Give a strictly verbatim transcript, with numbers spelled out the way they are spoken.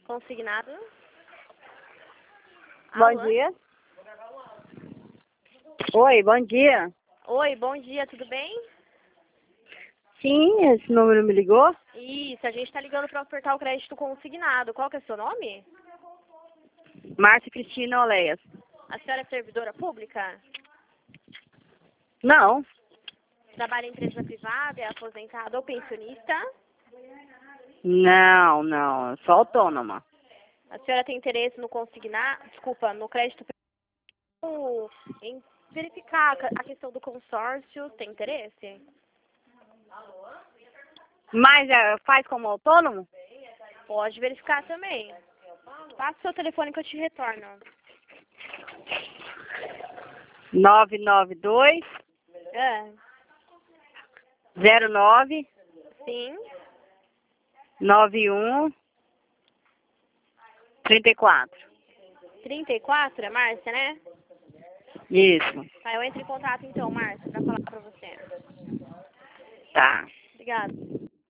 Consignado. Bom Alô? dia. Oi, bom dia. Oi, bom dia, tudo bem? Sim, esse número me ligou? Isso, a gente tá ligando para ofertar o crédito consignado. Qual que é o seu nome? Márcia Cristina Oleias. A senhora é servidora pública? Não, Trabalha em empresa privada, é aposentada ou pensionista? não, não, eu sou autônoma. A senhora tem interesse no consignar, desculpa, no crédito em verificar a questão do consórcio, tem interesse? Mas é, faz como autônomo? Pode verificar também. Passa o seu telefone que eu te retorno. nove nove dois, É, zero nove, sim. nove um, trinta e quatro. trinta e quatro, é Márcia, né? Isso, Tá, eu entro em contato então, Márcia, pra falar pra você. tá. Obrigada.